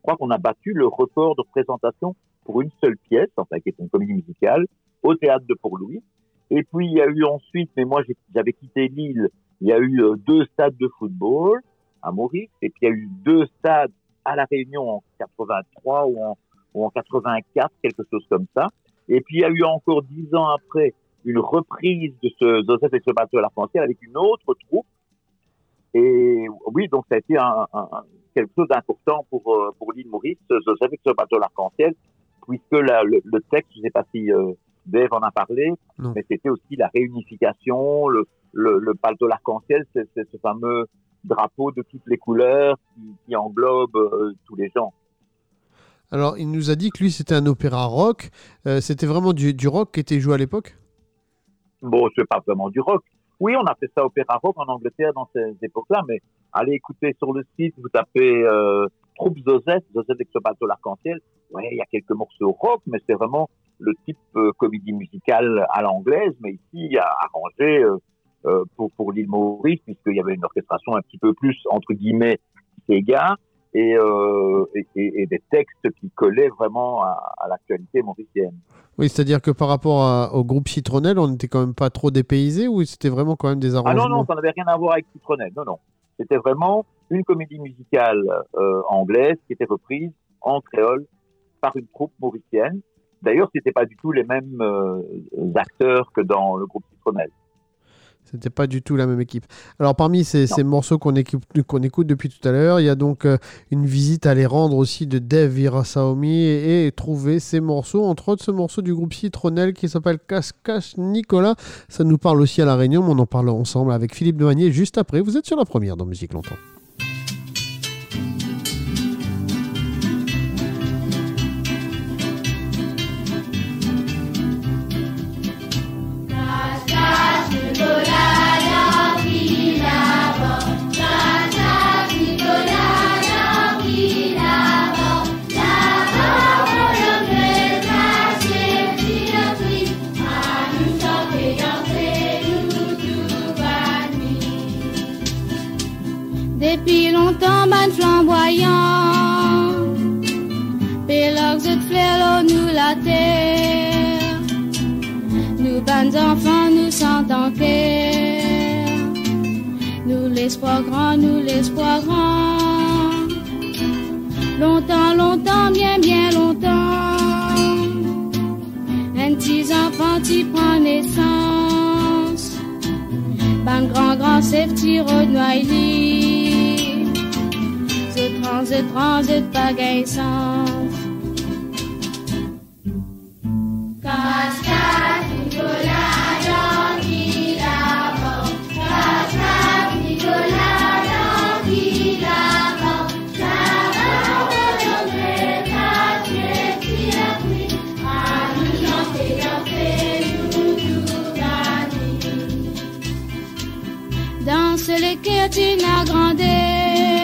crois qu'on a battu le record de représentation pour une seule pièce, enfin qui est une comédie musicale, au théâtre de Port-Louis. Et puis il y a eu ensuite, mais moi j'avais quitté Lille, il y a eu euh, deux stades de football à Maurice, et puis il y a eu deux stades à La Réunion en quatre-vingt-trois ou en, ou en quatre-vingt-quatre, quelque chose comme ça. Et puis il y a eu encore dix ans après une reprise de ce Joseph et ce bateau à l'arc-en-ciel avec une autre troupe. Et oui, donc ça a été un, un, quelque chose d'important pour, pour l'île Maurice, Joseph et ce bateau à l'arc-en-ciel, puisque la, le, le texte, je ne sais pas si euh, Dave en a parlé, non. mais c'était aussi la réunification, le, le, le bateau à l'arc-en-ciel, c'est, c'est ce fameux drapeau de toutes les couleurs qui, qui englobe euh, tous les gens. Alors, il nous a dit que lui, c'était un opéra rock. Euh, c'était vraiment du, du rock qui était joué à l'époque ? Bon, c'est pas vraiment du rock. Oui, on a fait ça opéra rock en Angleterre dans ces époques-là, mais allez écouter sur le site, vous tapez euh, Troupe Joseph, Joseph avec ce bateau l'arc-en-ciel. Ouais, il y a quelques morceaux rock, mais c'est vraiment le type euh, comédie musicale à l'anglaise, mais ici arrangé euh, euh, pour, pour l'île Maurice, puisqu'il y avait une orchestration un petit peu plus, entre guillemets, Sega, et, euh, et, et, et des textes qui collaient vraiment à, à l'actualité mauricienne. Oui, c'est-à-dire que par rapport à, au groupe Citronnelle, on n'était quand même pas trop dépaysé, ou c'était vraiment quand même des arrangements ? Ah non, non, ça n'avait rien à voir avec Citronnelle, non, non. C'était vraiment une comédie musicale euh, anglaise qui était reprise en créole par une troupe mauricienne. D'ailleurs, ce n'étaient pas du tout les mêmes euh, acteurs que dans le groupe Citronnelle. C'était pas du tout la même équipe. Alors, parmi ces, ces morceaux qu'on écoute, qu'on écoute depuis tout à l'heure, il y a donc euh, une visite à les rendre aussi de Dave Virasaomi et, et trouver ces morceaux, entre autres ce morceau du groupe Citronnelle qui s'appelle Cache Cache Nicolas. Ça nous parle aussi à La Réunion, mais on en parle ensemble avec Philippe de Magnier juste après. Vous êtes sur la première dans Musique Longtemps. Depuis longtemps, ban flamboyant, pélogues de fleurs, nous la terre, nous ban enfants, nous sentons cœur, nous l'espoir grand, nous l'espoir grand, longtemps, longtemps, bien, bien longtemps, un petit enfant qui prend naissance, ban grand, grand, c'est petit Rodnoïli. Transit, transit, bagay sens. Cache-cache, Nicolas, gentil là-bas. Cache-cache, Nicolas, gentil là-bas. Là-bas, on devrait cacher, si la pluie, à nous chanter, danser, nous, tout la nuit. Danse les cœurs, tu n'as grandeur.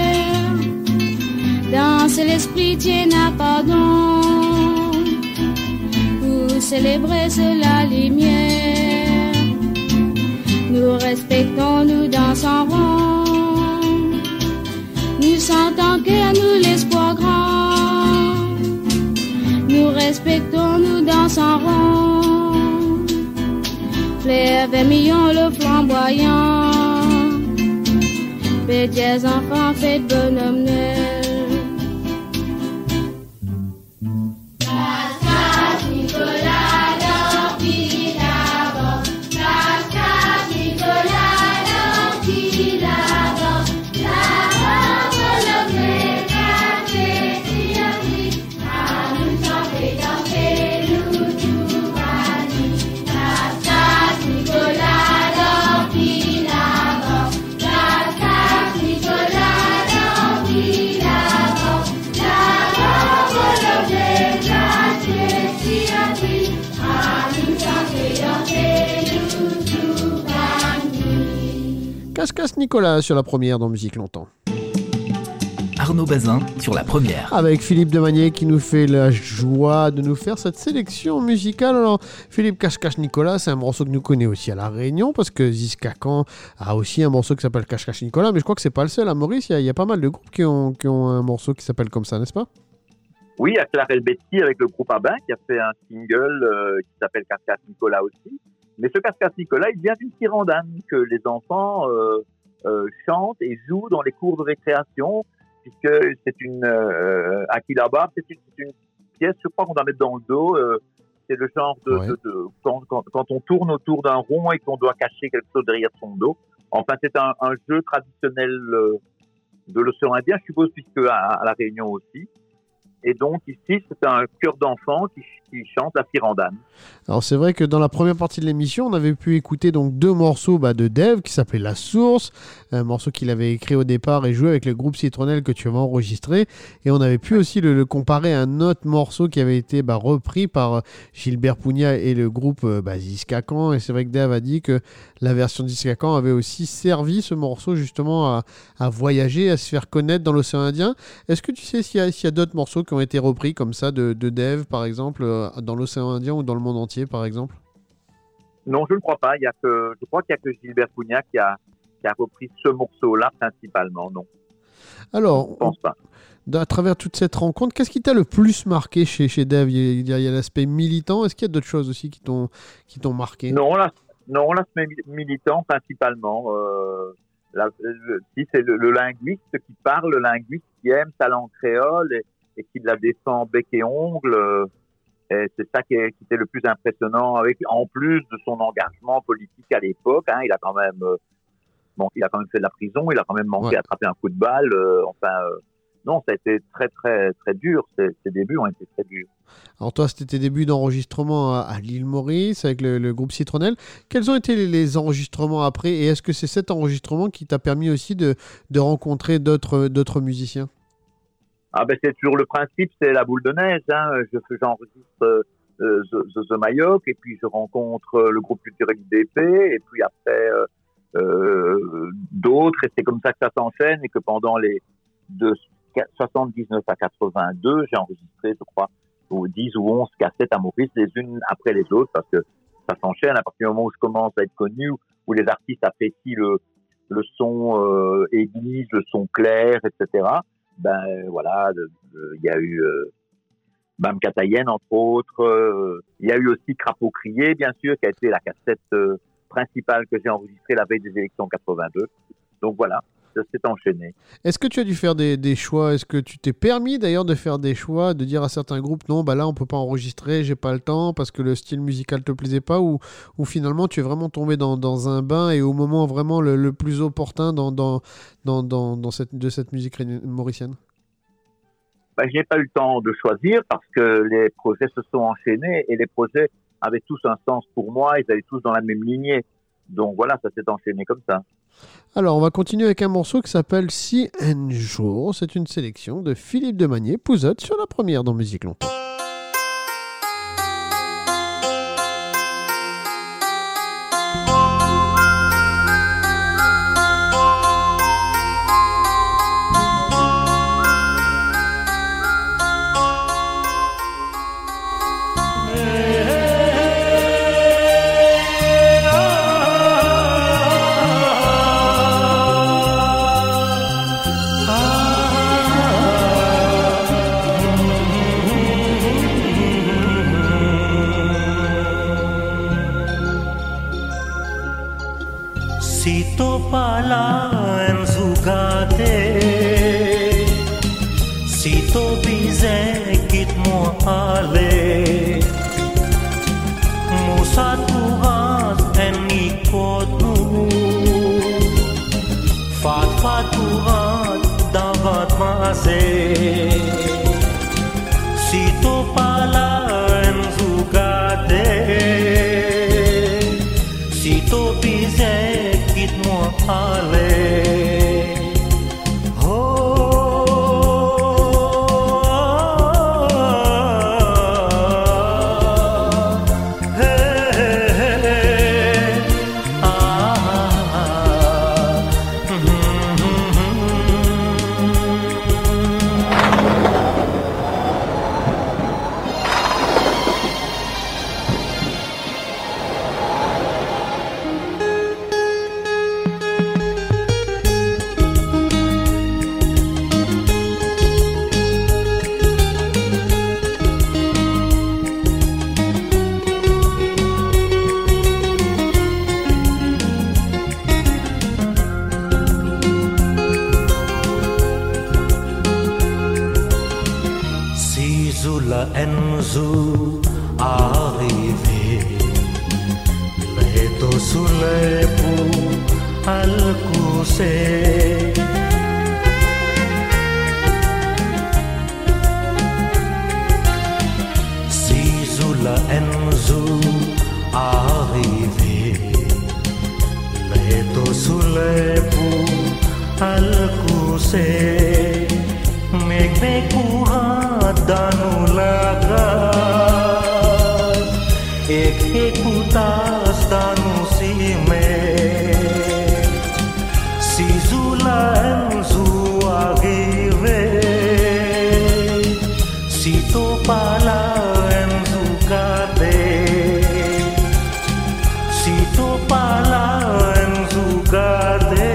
Dans l'esprit, Dieu n'a pardon pour célébrer la lumière. Nous respectons, nous dansons rond. Nous sentons que nous l'espoir grand. Nous respectons, nous dansons rond. Fleur vermillon, le flamboyant. Petits enfants, faites bonhomme Noël. Cache-cache Nicolas sur la première dans Musique Longtemps. Arnaud Bazin sur la première. Avec Philippe de Magnier qui nous fait la joie de nous faire cette sélection musicale. Alors, Philippe, Cache-cache Nicolas, c'est un morceau que nous connaissons aussi à La Réunion parce que Ziskakan a aussi un morceau qui s'appelle Cache-cache Nicolas, mais je crois que c'est pas le seul. À Maurice, il y, y a pas mal de groupes qui ont, qui ont un morceau qui s'appelle comme ça, n'est-ce pas ? Oui, à Clarel Betty avec le groupe Abin qui a fait un single euh, qui s'appelle Cascas Nicolas aussi. Mais ce Cascas Nicolas, il vient d'une cirandane que les enfants euh, euh, chantent et jouent dans les cours de récréation, puisque c'est une euh, Aquilaba, c'est une, c'est une pièce, je crois qu'on doit mettre dans le dos. Euh, c'est le genre de, ouais. de, de quand, quand, quand on tourne autour d'un rond et qu'on doit cacher quelque chose derrière son dos. Enfin, c'est un, un jeu traditionnel euh, de l'océan Indien, je suppose, puisque à, à la Réunion aussi. Et donc ici, c'est un chœur d'enfants qui, qui chante la firandane. Alors c'est vrai que dans la première partie de l'émission, on avait pu écouter donc deux morceaux bah, de Dave qui s'appelait La Source, un morceau qu'il avait écrit au départ et joué avec le groupe Citronnelle que tu avais enregistré. Et on avait pu aussi le, le comparer à un autre morceau qui avait été bah, repris par Gilbert Pugna et le groupe bah, Ziskakan. Et c'est vrai que Dave a dit que la version de Ziskakan avait aussi servi ce morceau justement à, à voyager, à se faire connaître dans l'océan Indien. Est-ce que tu sais s'il y a, s'il y a d'autres morceaux qui ont été repris comme ça de, de Dave par exemple dans l'océan Indien ou dans le monde entier par exemple? Non, je ne crois pas. Il y a que, je crois qu'il n'y a que Gilbert Pugna qui a, qui a repris ce morceau-là principalement, non. Alors, je ne pense pas. À travers toute cette rencontre, qu'est-ce qui t'a le plus marqué chez, chez Dave? Il y a, il y a l'aspect militant. Est-ce qu'il y a d'autres choses aussi qui t'ont, qui t'ont marqué? Non, là, non, l'aspect militant principalement. Euh, là, le, si c'est le, le linguiste qui parle, le linguiste qui aime sa langue créole et, et qui la défend bec et ongle. Euh, Et c'est ça qui, est, qui était le plus impressionnant, avec en plus de son engagement politique à l'époque. Hein, il a quand même, euh, bon, il a quand même fait de la prison, il a quand même manqué ouais. attraper un coup de balle. Euh, enfin, euh, non, ça a été très très très dur. Ses, ses débuts ont été très durs. Alors toi, c'était tes débuts d'enregistrement à, à l'île Maurice avec le, le groupe Citronnelle. Quels ont été les, les enregistrements après, et est-ce que c'est cet enregistrement qui t'a permis aussi de, de rencontrer d'autres d'autres musiciens? Ah ben c'est toujours le principe, c'est la boule de neige. Hein. Je j'enregistre euh, The, The Mayoc et puis je rencontre le groupe culturel I D P et puis après euh, euh, d'autres et c'est comme ça que ça s'enchaîne et que pendant les de soixante-dix-neuf à quatre-vingt-deux j'ai enregistré je crois dix ou onze cassettes à Maurice les unes après les autres parce que ça s'enchaîne à partir du moment où je commence à être connu où les artistes apprécient le le son euh, église, le son clair, et cetera. Ben voilà, il y a eu euh, Bam Katayen entre autres, il euh, y a eu aussi Crapaud Crié bien sûr qui a été la cassette euh, principale que j'ai enregistrée la veille des élections quatre-vingt-deux. Donc voilà, ça s'est enchaîné. Est-ce que tu as dû faire des, des choix? Est-ce que tu t'es permis d'ailleurs de faire des choix, de dire à certains groupes non, bah là on peut pas enregistrer, j'ai pas le temps parce que le style musical te plaisait pas, ou, ou finalement tu es vraiment tombé dans, dans un bain et au moment vraiment le, le plus opportun dans, dans, dans, dans, dans cette, de cette musique mauricienne? Bah, je n'ai pas eu le temps de choisir parce que les projets se sont enchaînés et les projets avaient tous un sens pour moi, ils allaient tous dans la même lignée. Donc voilà, ça s'est enchaîné comme ça. Alors, on va continuer avec un morceau qui s'appelle Si un jour. C'est une sélection de Philippe Demagné, Pouzotte, sur la première dans Musique Longtemps. sulepu al-kuse si Zula Enzu arrivé leto sulepu al-kuse Megme courant dans nos lagars et écoutas dans nos cimets si Zula Enzu arrivé si to pala Enzu gade si to pala Enzu gade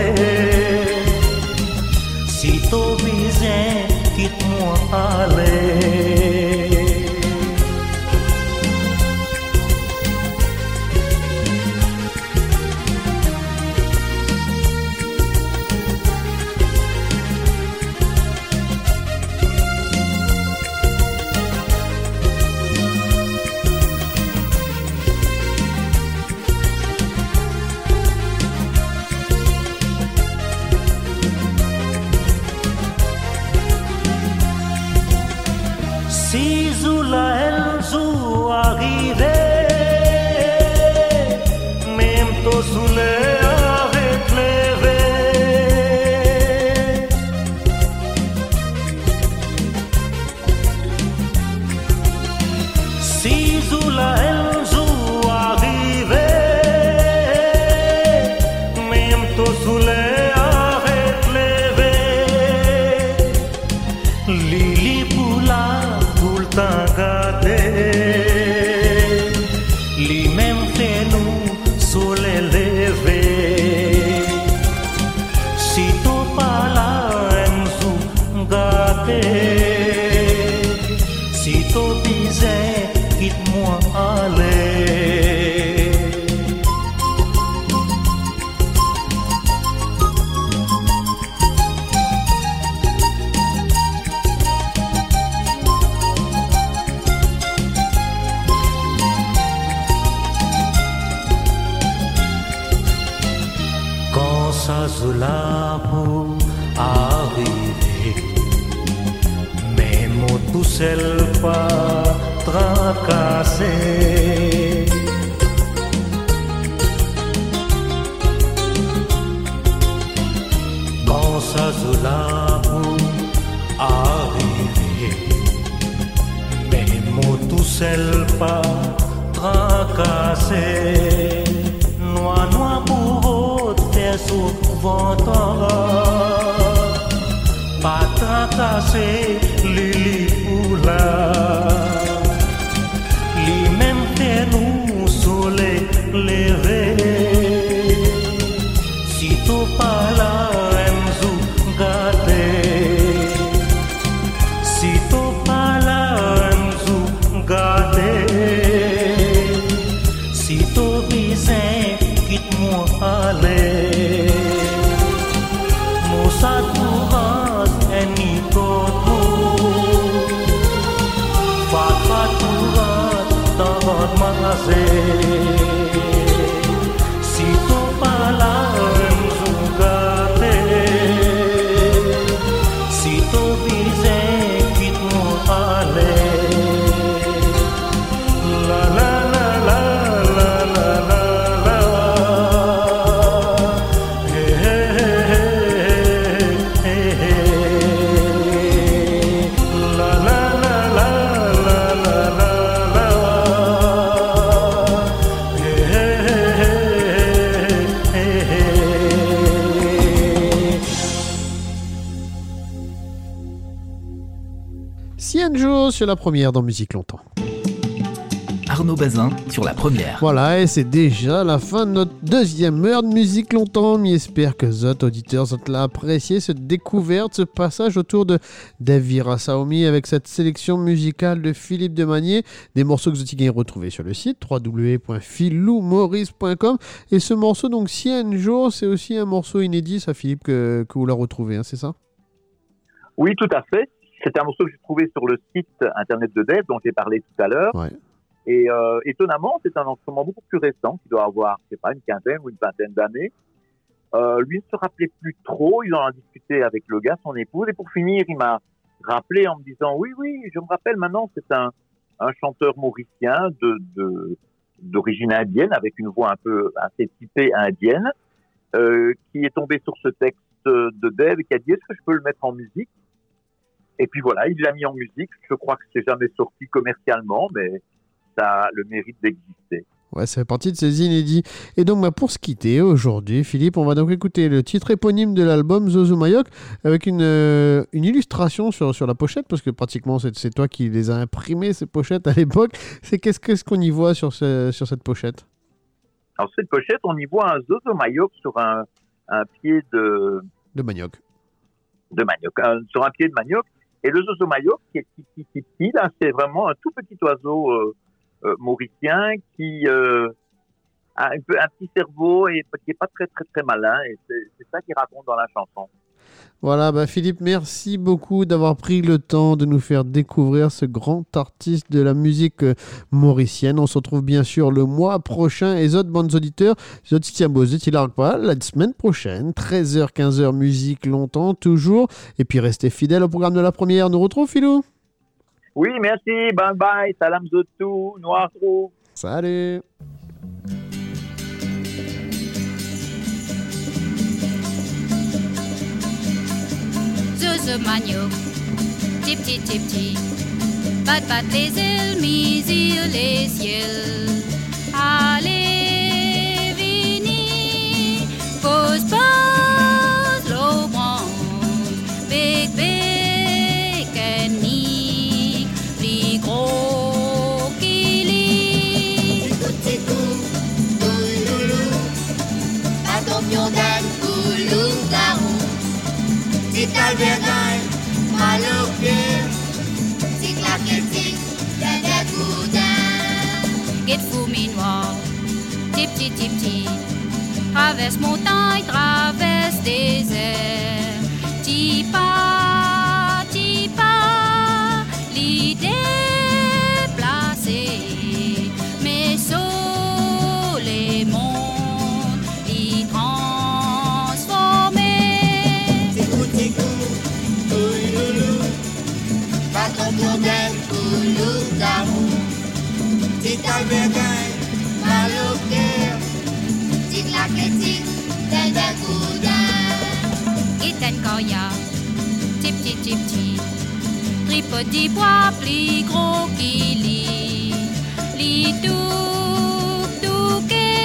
si to bizin quitte-moi aller Si Zula Enzu arrivé, même to soule avec levé. Si Zula Enzu arrivé, même to soule avec levé. Lili Poula Tangade li même fait nous sous les levées si to pala Enzu gade si to bizin quitte-moi aller Zula pour arriver, mais mon tout seul pas tracassé. Quand ça Zula pour arriver, mais mon tout seul pas tracassé. Noir noir pour sous ventre pas tracasser Lili Poula li même fait nous soleil levé si to pala Enzu gade si to pala Enzu gade si to bizin quitte-moi aller Saturas eni kotu Faturas tabat mangase Si to pala Enzu gade Si to bizin quitte-moi aller La la la la la la la Cienjo sur la première dans Musique Longtemps. Arnaud Bazin sur la première. Voilà, et c'est déjà la fin de notre deuxième heure de Musique Longtemps. J'espère que vous, auditeurs, vous l'avez apprécié, cette découverte, ce passage autour de Dave Virassaomi avec cette sélection musicale de Philippe Demanier, des morceaux que vous pouvez retrouver sur le site w w w point philou maurice point com. Et ce morceau, donc Cienjo, c'est aussi un morceau inédit, ça, Philippe, que, que vous l'avez retrouvé, hein, c'est ça? Oui, tout à fait. C'est un morceau que j'ai trouvé sur le site internet de Dave, dont j'ai parlé tout à l'heure. Ouais. Et euh, étonnamment, c'est un instrument beaucoup plus récent, qui doit avoir, je sais pas, une quinzaine ou une vingtaine d'années. Euh, lui ne se rappelait plus trop, il en a discuté avec le gars, son épouse, et pour finir, il m'a rappelé en me disant, oui, oui, je me rappelle maintenant, c'est un, un chanteur mauricien de, de, d'origine indienne, avec une voix un peu assez typée indienne, euh, qui est tombé sur ce texte de Dave et qui a dit, est-ce que je peux le mettre en musique? Et puis voilà, il l'a mis en musique, je crois que c'est jamais sorti commercialement, mais ça a le mérite d'exister. Ouais, ça fait partie de ces inédits. Et donc, bah, pour se quitter aujourd'hui, Philippe, on va donc écouter le titre éponyme de l'album Zozo Mayok avec une, euh, une illustration sur, sur la pochette, parce que pratiquement c'est, c'est toi qui les as imprimées, ces pochettes à l'époque. C'est qu'est-ce, qu'est-ce qu'on y voit sur, ce, sur cette pochette? Alors, cette pochette, on y voit un Zozo Mayok sur un, un pied de... De manioc. De manioc. Un, sur un pied de manioc. Et le Zozo Mayok, qui est petit, petit, petit, là, c'est vraiment un tout petit oiseau... Euh, Euh, mauricien qui euh, a un, peu, un petit cerveau et qui n'est pas très très très malin, et c'est, c'est ça qu'il raconte dans la chanson. Voilà, bah Philippe, merci beaucoup d'avoir pris le temps de nous faire découvrir ce grand artiste de la musique mauricienne. On se retrouve bien sûr le mois prochain, et les autres bonnes auditeurs, les autres Tiambos, il largue pas, la semaine prochaine, treize heures quinze heures, musique longtemps, toujours, et puis restez fidèles au programme de la première. On nous retrouve, Philou? Oui, merci, bye bye, salam de tout, noir trou. Salut. Zozo Mayok, tip tip tip tip, bat bat les ailes, misir les ciels. Allez, vini, pose pose, l'eau bronze, big big. Dan kulung tahu Cikal bergai makhluk dia Cikla ketik dada kuda Get fou minoir Tip tip tip tip Traverse montagne, traverse désert Tipa, tipa L'idée placée Mais sur les monts Dan kulung tahu Cikal bergai makhluk dia Cikla ketik dada kuda Itan koya Tip tip tip tip Tripodi bois plus gros qu'il lit Li tuk tuke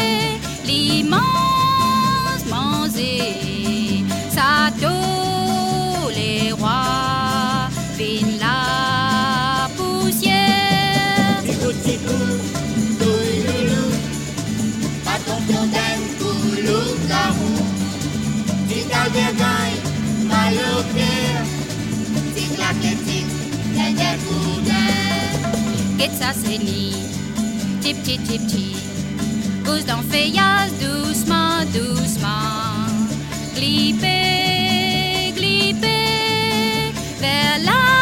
L'immense manger Sato les rois Fin la poussière Tikou tikou Touy loulou Paton dan kulung tahu Cikal bergai makhluk dia Cikla ketik dada kuda Ketsa seni Tip tip tip tip Pousse dans feuillage doucement doucement Glipper glipper vers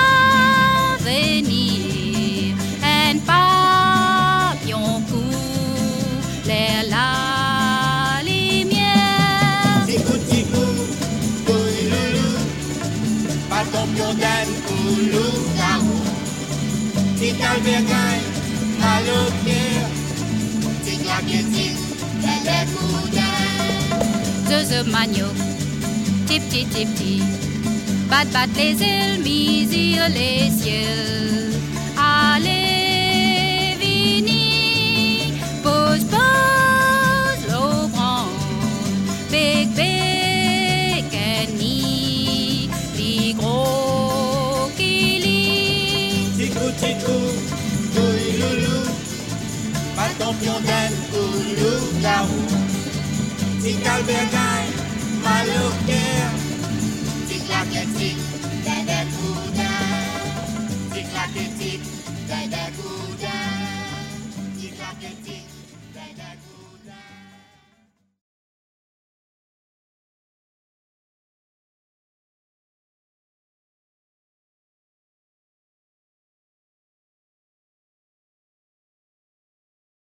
l'avenir Un papillon couleur la lumière Tikou tikou Touy loulou Paton dan kulung tahu Cikal bergai makhluk dia Cikla ketik dada kuda Zozo Mayok Tip tip tip tip Bat bat les ailes, misir les cieux Allez, vini Pose, pose, l'eau bronze Big, big, ni Li gros, qui lit Tikou tikou Touy loulou Paton dan kulung tahu Cikal bergai makhluk dia Cikla ketik dada kuda Cikla ketik dada kuda Cikla ketik